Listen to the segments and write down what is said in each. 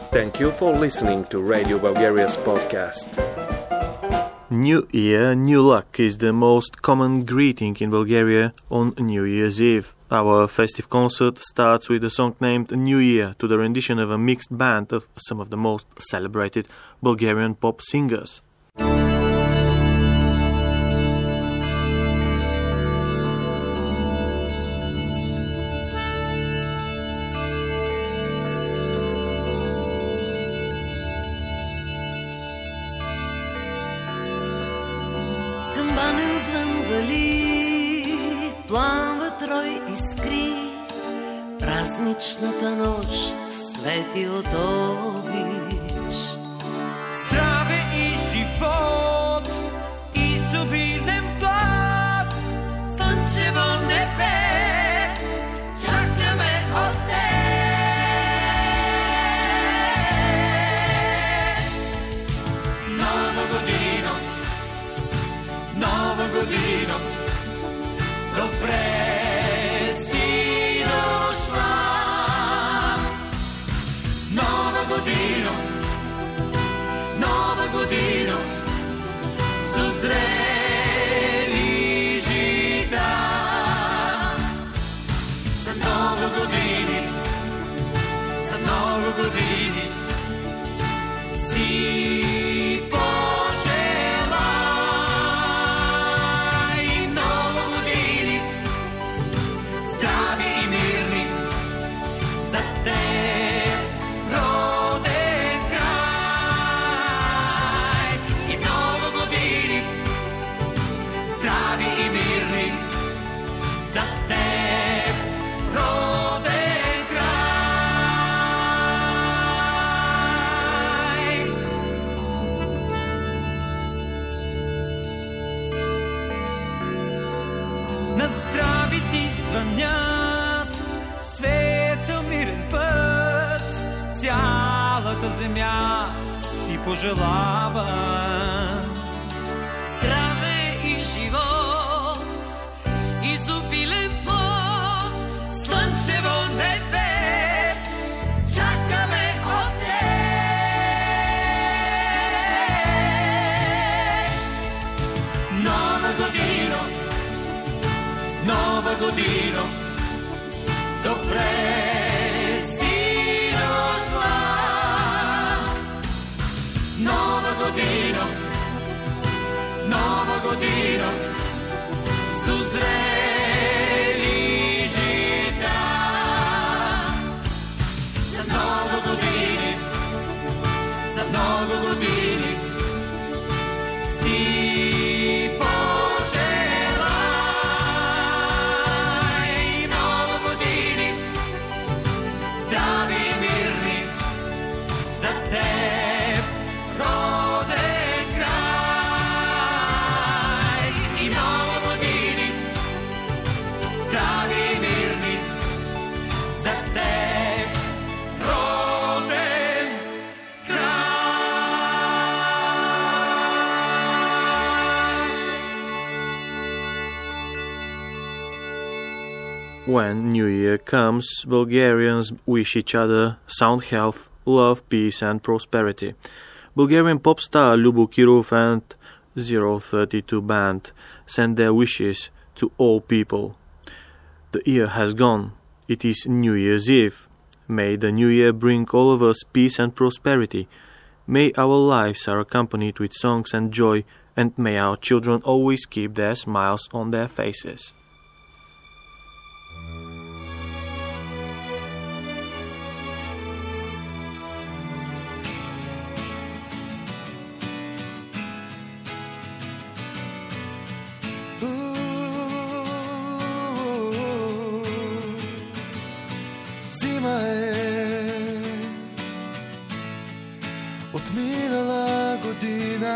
Thank you for listening to Radio Bulgaria's podcast. New Year, New Luck is the most common greeting in Bulgaria on New Year's Eve. Our festive concert starts with a song named New Year to the rendition of a mixed band of some of the most celebrated Bulgarian pop singers. Пламват рой искри, празничната нощ свети от обич. Здраве и живот, изобилен плод, слънчево небе, чакаме от теб. Нова година, нова година, добре си дошла. Нова година, нова година, созрели жита. За много години, за много години си земя си пожелава. Здраве и живот, изобилен плод, слънчево небе, чакаме от теб. Нова година, нова година, добре година, нова година, созрели жита. За много години, за много години си пожелай. Нова години, здрави и мирни за теб, роден край. И много години, здрави и мирни за теб, роден When New Year comes, Bulgarians wish each other sound health, love, peace and prosperity. Bulgarian pop star Lyubo Kirov and 032 Band send their wishes to all people. The year has gone. It is New Year's Eve. May the New Year bring all of us peace and prosperity. May our lives are accompanied with songs and joy, and may our children always keep their smiles on their faces. Зима е от минала година,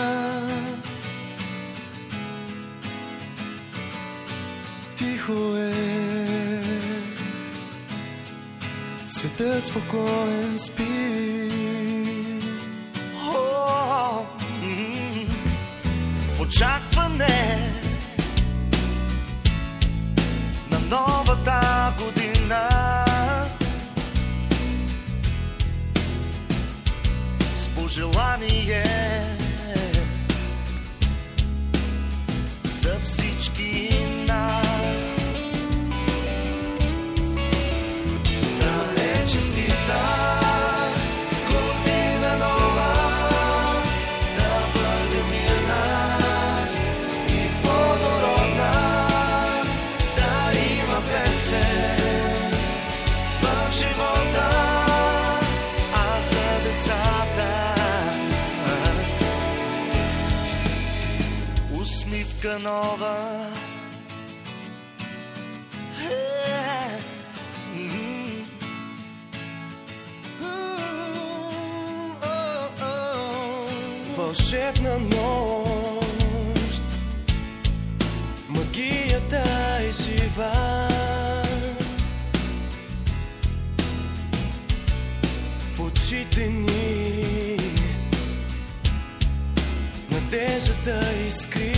тихо е, светът спокоен спи. В очакване на новата година пожелание за всички нас. Да е честита година нова, да бъде мирна и плодородна, да има песен в живота, а за децата усмивка нова. Вълшебна нощ, магията е жива. В очите ни надеждата искри.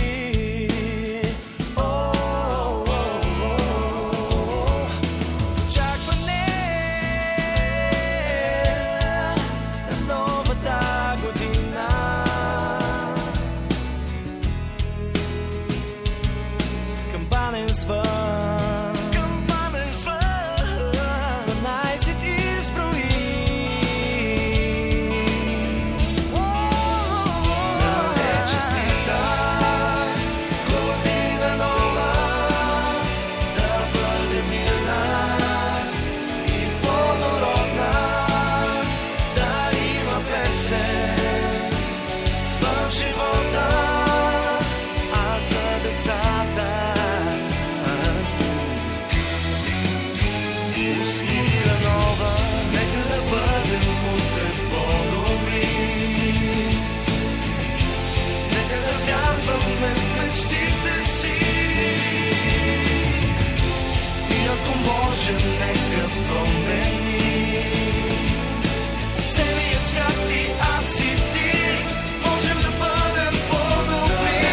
Нека промени целия свят и аз и ти можем да бъдем по-добри.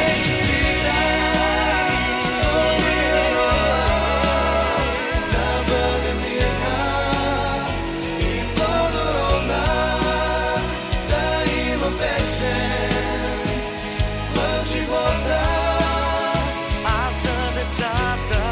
Да бъдем мирна и плодородна, да има песен в живота, а за децата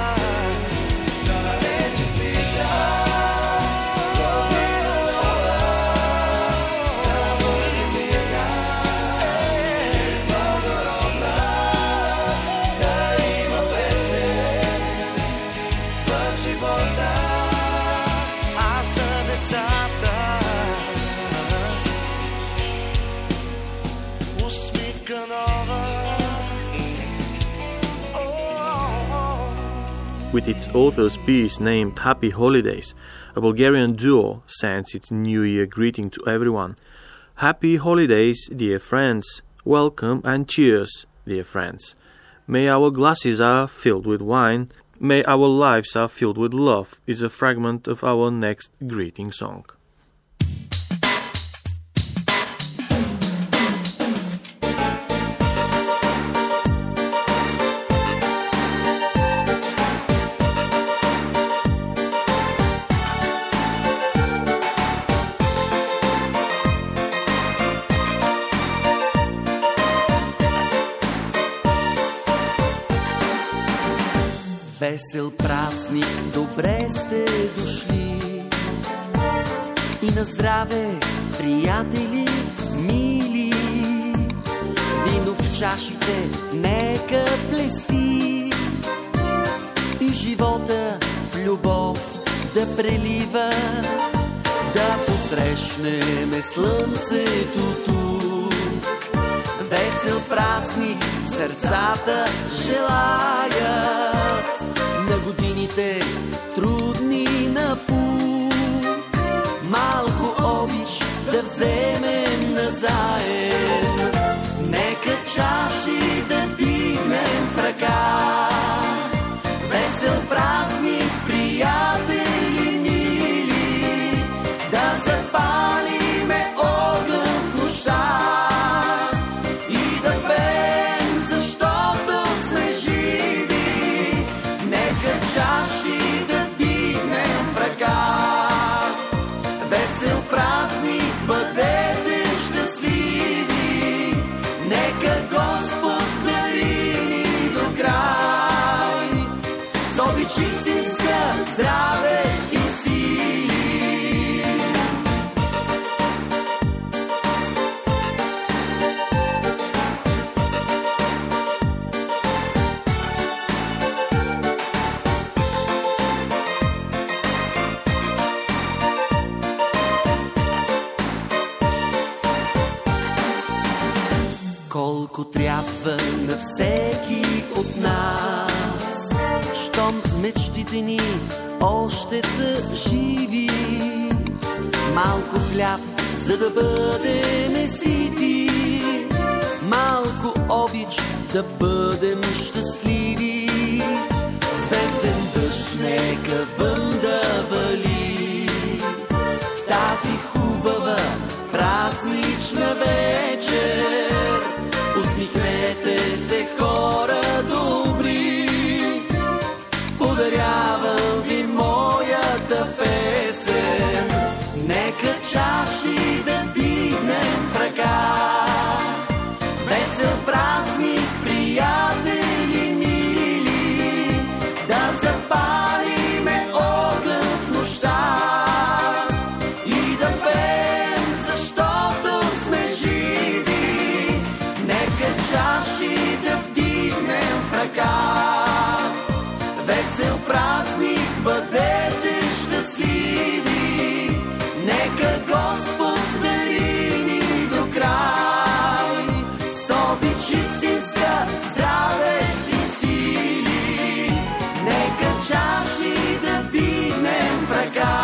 With its author's piece named Happy Holidays, a Bulgarian duo sends its New Year greeting to everyone. Happy holidays, dear friends. Welcome and cheers, dear friends. May our glasses are filled with wine. May our lives are filled with love is a fragment of our next greeting song. Весел празник, добре сте дошли и на здраве, приятели мили. Вино в чашите нека блести и живота в любов да прелива. Да посрещнеме слънцето тук. Весел празник сърцата желаят, на годините трудни напук. Малко обич да вземем назаем, нека чаши да вдигнем в ръка. Весел празник, приятели мили, да запалиме огън в нощта и да пеем, защото сме живи. Нека чаши да вдигнем в ръка. Весел празник бъде всеки от нас. Щом мечтите ни още са живи, малко хляб, за да бъдем сити, малко обич, да бъдем щастливи. Звезден дъжд нека вън да вали в тази хубава празнична вечер. Усмихнете се, хора добри, подарявам ви моята песен. Нека чаши да вдигнем в ръка, весел празник, приятели мили, да запалиме огън в нощта и да пеем, защото сме живи. Нека чаши да вдигнем в ръка, весел празник, бъдете щастливи. Нека Господ дари ни до край с обич истинска, здраве и сили. Нека чаши да вдигнем в ръка,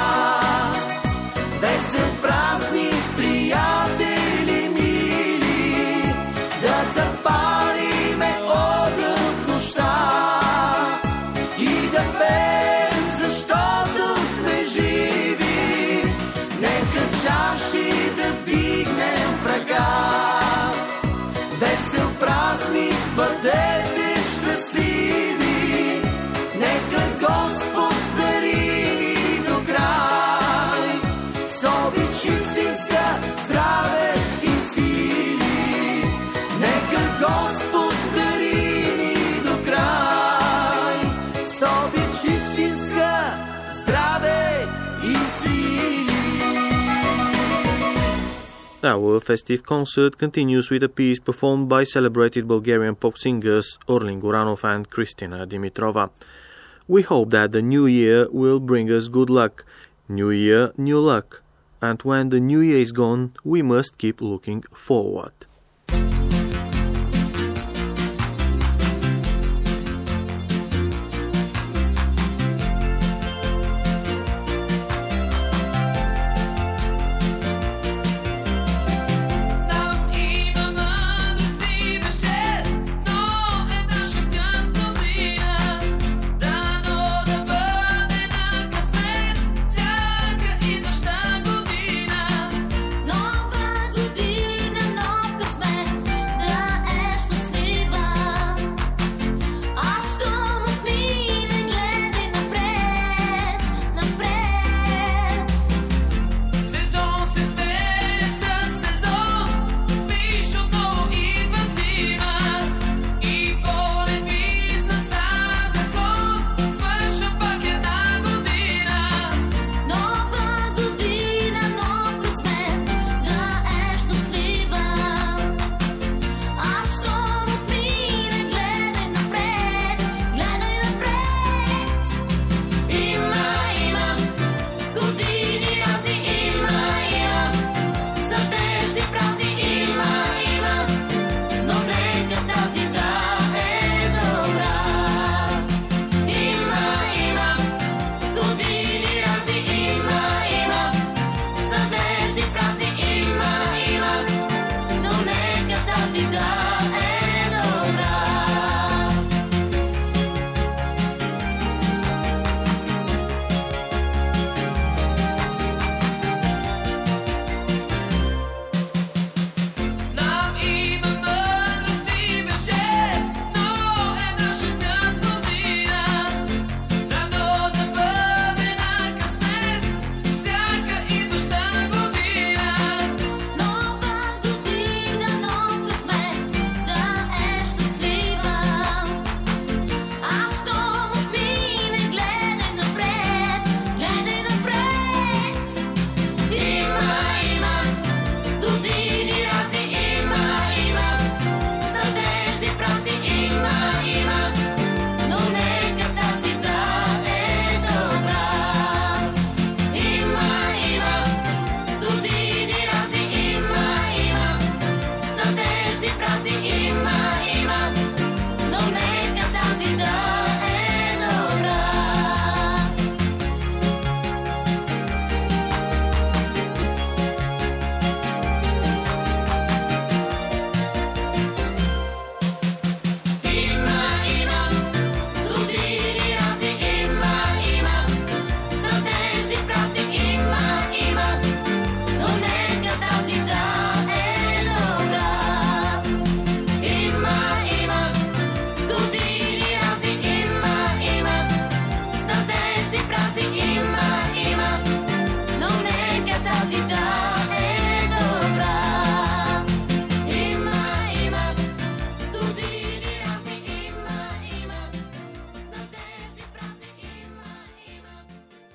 весел празник, приятели мили, да запалиме огън в нощта и да пеем, защото сме живи. Нека чаши да вдигнем в ръка, весел празник, бъдете щастливи. Нека Господ дари ни до край с обич истинска, здраве и сили. Нека Господ дари ни до край с обич истинска, здраве и сили. Our festive concert continues with a piece performed by celebrated Bulgarian pop singers Orlin Goranov and Kristina Dimitrova. We hope that the new year will bring us good luck. New year, new luck. And when the new year is gone, we must keep looking forward.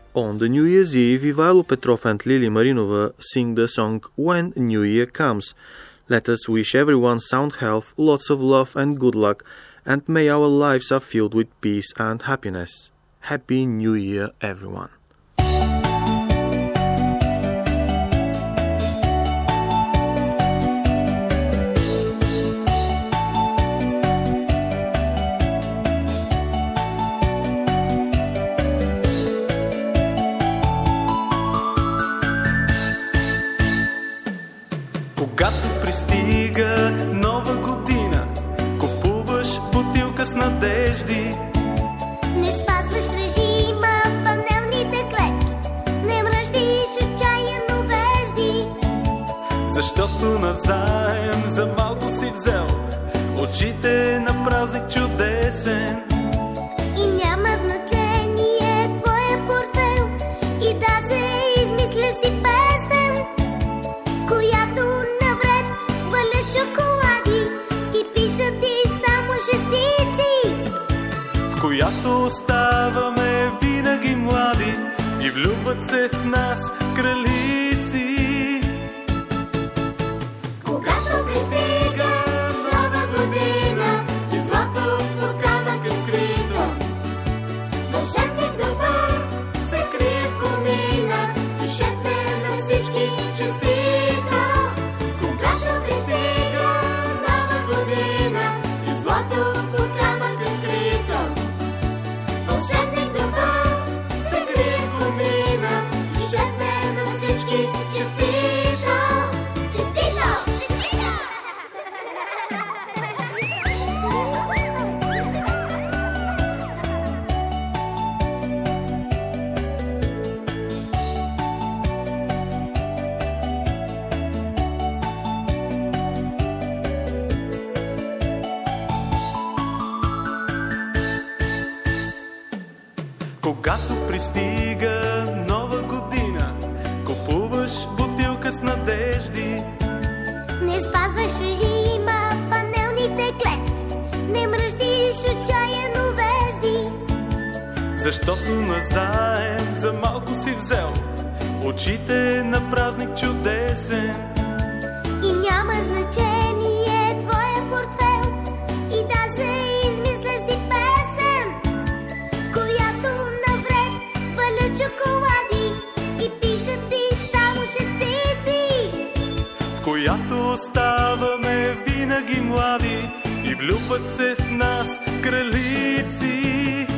On the New Year's Eve, Ivailo Petrov and Lily Marinova sing the song When New Year Comes. Let us wish everyone sound health, lots of love and good luck, and may our lives are filled with peace and happiness. Happy New Year, everyone. Когато пристига нова година, купуваш бутилка с надежди. Не спазваш режима, панелните клетки, не мръщиш отчаяно вежди. Защото назаем за малко си взел очите на празник чудесен. И няма значение твоя портфел, и даже измисляш си песен, която навред валя чоколади и пишат ти само шестици, В която оставаме винаги млади и влюбват се в нас кралици. Когато пристига нова година и злато под камък е скрито, вълшебник добър се крие в комина и шепне на всички честито. Когато пристига нова година и злато под камък е скрито, вълшебник добър се крие в комина и шепне на всички честито. Честито! Когато пристига нова година, купуваш бутилка с надежди. Не спазваш режима, панелните клетки, не мръщиш отчаяно вежди. Защото назаем за малко си взел очите на празник чудесен. И няма значение твоя портфел, и даже измисляш си песен, която навред валя чоколади и пишат ти само шестици, В която оставаме винаги млади и влюбват се в нас кралици.